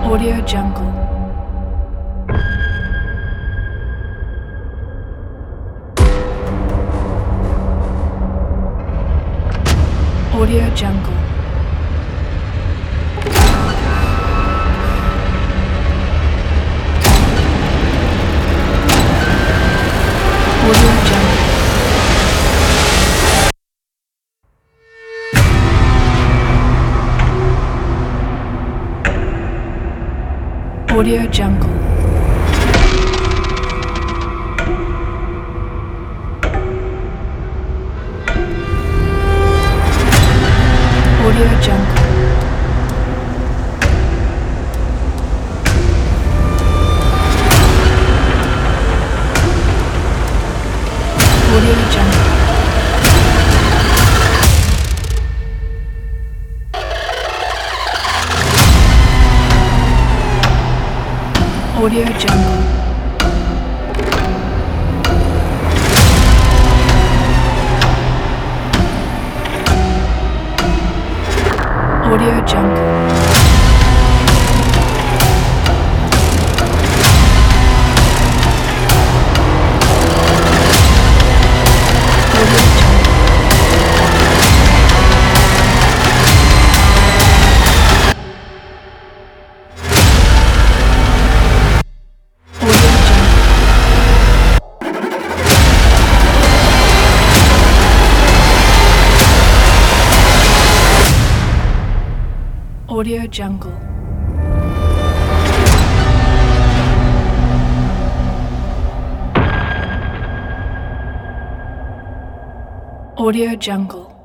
Audio Jungle. Audio Jungle. Audio Jungle. Audio Jungle. Audio Jungle. Audio Jungle. Audio Jungle. Audio Jungle. Audio Jungle. Audio Jungle.